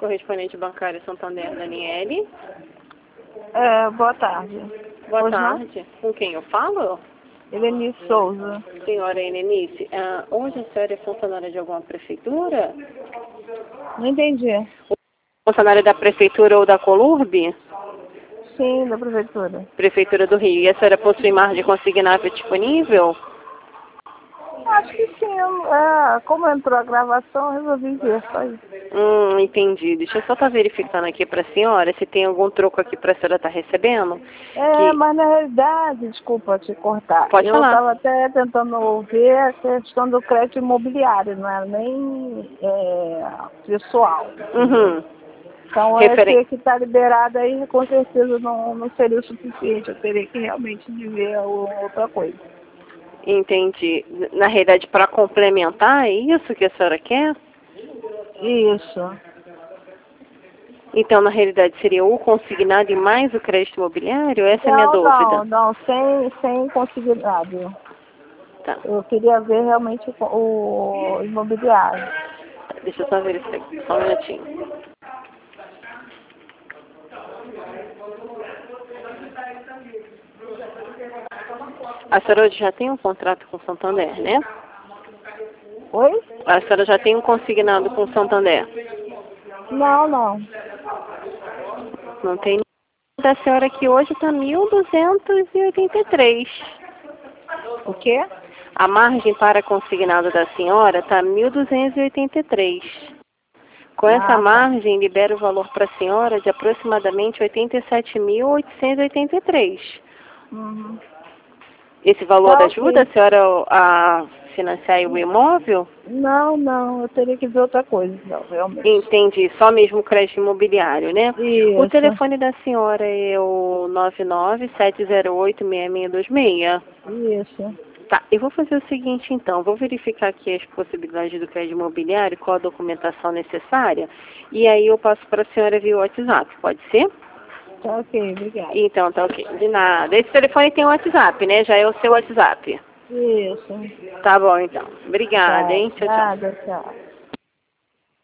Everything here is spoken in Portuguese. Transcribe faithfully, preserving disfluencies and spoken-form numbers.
correspondente bancário Santander, Daniele. É, boa tarde. Boa Pois não? tarde. Com quem eu falo? Helenice Souza. Senhora Helenice, ah, hoje a senhora é funcionária de alguma prefeitura? Não entendi. Funcionária da prefeitura ou da Colurb? Sim, da prefeitura. Prefeitura do Rio. E a senhora possui margem consignável disponível? Acho que sim. eu- É, como entrou a gravação, eu resolvi ver só isso. Hum, entendi. Deixa eu só estar verificando aqui para a senhora se tem algum troco aqui para a senhora estar recebendo. É, Que... mas na realidade, desculpa te cortar, Pode eu falar. estava até tentando ver a questão do crédito imobiliário, não é nem é, pessoal. Uhum. Então, Referen... esse que está liberado aí, com certeza não, não seria o suficiente. Eu teria que realmente ver o- outra coisa. Entendi. Na realidade, para complementar, é isso que a senhora quer? Isso. Então, na realidade, seria o consignado e mais o crédito imobiliário? Essa é a minha Não, dúvida. não, não, sem, sem consignado. Tá. Eu queria ver realmente o, o imobiliário. Deixa eu só verificar aqui, só um minutinho. A senhora já tem um contrato com o Santander, né? Oi? A senhora já tem um consignado com o Santander? Não, não. Não tem nenhum. Da senhora aqui hoje está mil duzentos e oitenta e três. O quê? A margem para consignado da senhora está mil duzentos e oitenta e três. Com essa Ah, tá. margem, libera o valor para a senhora de aproximadamente oitenta e sete mil oitocentos e oitenta e três. Uhum. Esse valor Tá ajuda ok. a senhora a financiar o imóvel? Não, não, eu teria que ver outra coisa, não, realmente. Entendi, só mesmo o crédito imobiliário, né? O Isso, telefone da senhora é o nove nove sete zero oito seis seis dois seis. isso. Tá, eu vou fazer o seguinte então, vou verificar aqui as possibilidades do crédito imobiliário, qual a documentação necessária, e aí eu passo para a senhora via WhatsApp, pode ser? Tá ok, obrigada. Então, tá ok, de nada. Esse telefone tem WhatsApp, né? Já é o seu WhatsApp. Isso. Tá bom, então. Obrigada, Tá, hein? Tchau, tchau. nada, tchau.